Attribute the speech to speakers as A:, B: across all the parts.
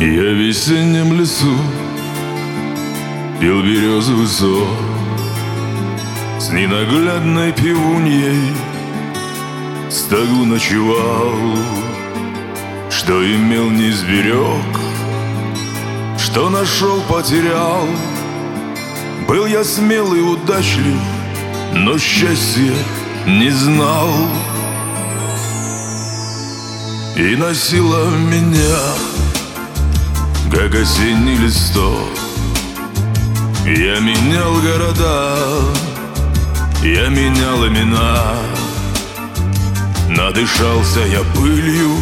A: Я в весеннем лесу пил березовый сок с ненаглядной пивуньей, в стогу ночевал. Что имел, не сберег, что нашел, потерял. Был я смел и удачлив, но счастья не знал. И носила меня, как осенний листок. Я менял города, я менял имена. Надышался я пылью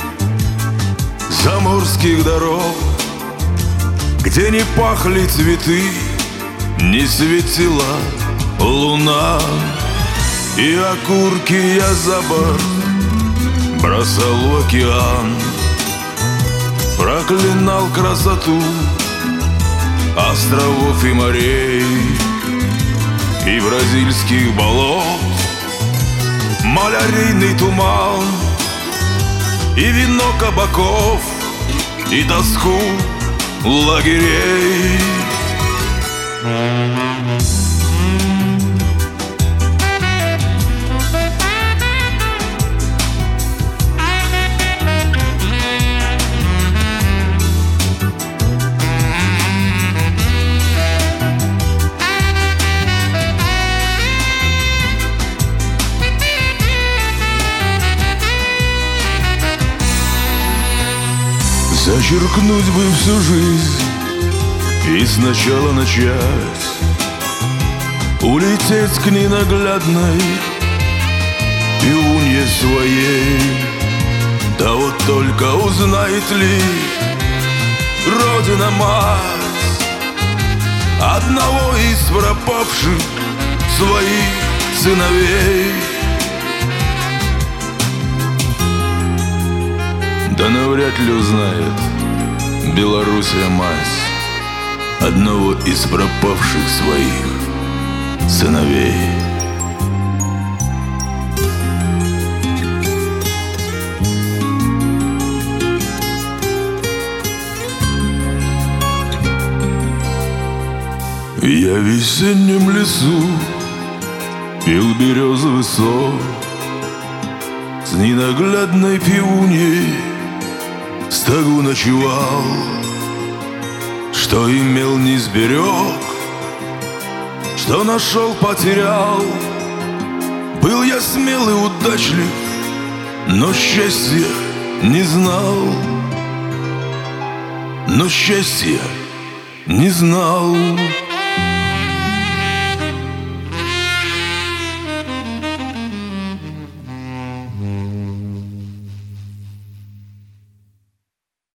A: заморских дорог, где не пахли цветы, не светила луна. И окурки я за борт бросал в океан, проклинал красоту островов и морей, и бразильских болот, малярийный туман, и вино кабаков, и тоску лагерей. Зачеркнуть бы всю жизнь и сначала начать, улететь к ненаглядной пивунье своей. Да вот только узнает ли Родина-мать одного из пропавших своих сыновей? Да навряд ли узнает Белоруссия мать одного из пропавших своих сыновей. Я в весеннем лесу пил березовый сок с ненаглядной пивуньей, в стогу ночевал. Что имел, не сберег, что нашел, потерял. Был я смел и удачлив, но счастья не знал. Но счастья не знал.